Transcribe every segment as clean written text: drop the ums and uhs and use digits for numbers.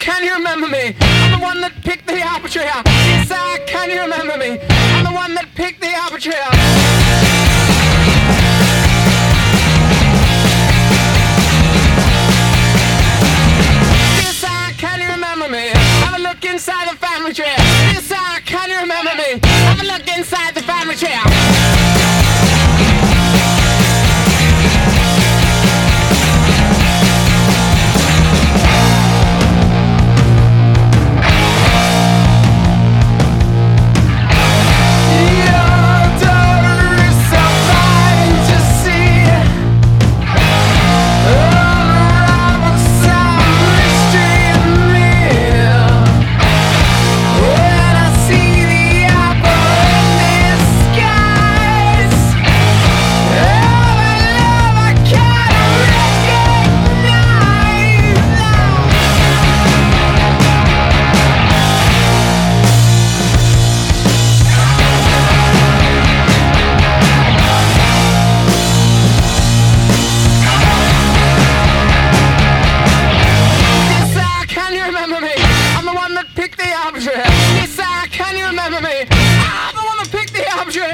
can you remember me? I'm the one that picked the apple tree. Yes, sir, can you remember me? I'm the one that picked the apple tree. Yes, sir, can you remember me? Have a look inside the family tree. Yes, sir, can you remember me? Have a look inside the family tree. Yes, sir, can you remember me? I'm the one that picked the apple tree.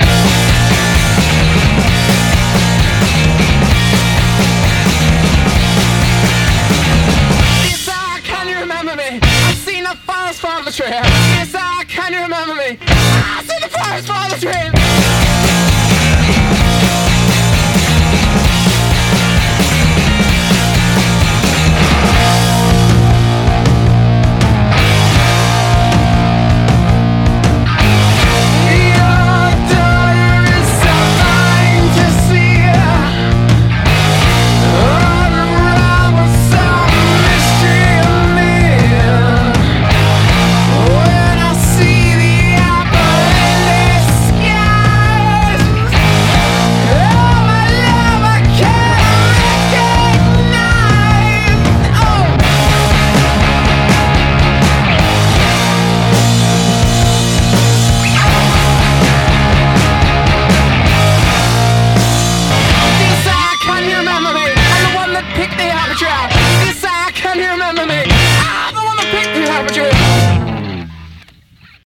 Yes, sir, can you remember me? I've seen the forest for the tree. Yes, sir, can you remember me? I've seen the forest for the tree.